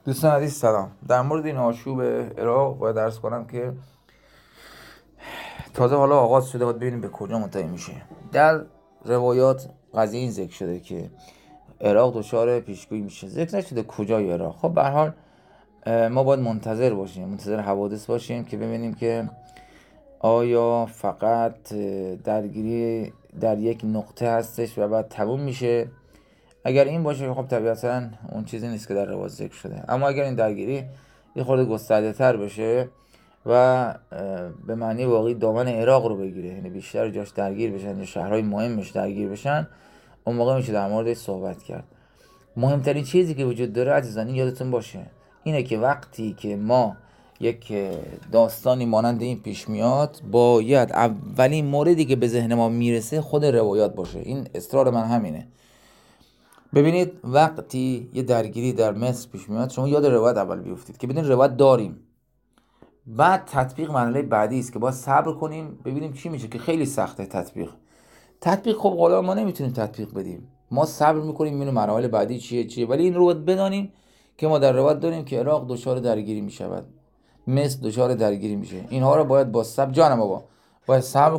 دوستان عزیز سلام. در مورد این آشوب عراق باید عرض کنم که تازه حالا آغاز شده، باید ببینیم به کجا منتهی میشه. در روایات قضیه این ذکر شده که عراق دچار پیشگویی میشه، ذکر نشده کجای عراق. خب به هر حال ما باید منتظر باشیم، منتظر حوادث باشیم که ببینیم که آیا فقط درگیری در یک نقطه هستش و بعد تموم میشه. اگر این باشه خب طبیعتا اون چیزی نیست که در روایت ذکر شده، اما اگر این درگیری یه خورده گسترده تر بشه و به معنی واقعی دامن عراق رو بگیره، یعنی بیشتر جاش درگیر بشن یا شهرهای مهمش درگیر بشن، اون موقع میشه در موردش صحبت کرد. مهمترین چیزی که وجود داره عزیزان، این یادتون باشه، اینه که وقتی که ما یک داستانی مانند این پیش میاد، باید اولین موردی که به ذهن ما میرسه خود روایات باشه. این اصرار من همینه. ببینید وقتی یه درگیری در مصر پیش میاد، شما یاد روایت اول بیفتید که بدین روایت داریم، بعد تطبیق مرحله بعدی است که باید صبر کنیم ببینیم چی میشه، که خیلی سخته. تطبیق خب قولا ما نمیتونیم تطبیق بدیم، ما صبر میکنیم ببینیم مراحل بعدی چیه. ولی این رو باید بدانیم که ما در روایت داریم که عراق دچار درگیری میشود، مصر دچار درگیری میشه. اینها رو باید با صبر، جان بابا، باید صبر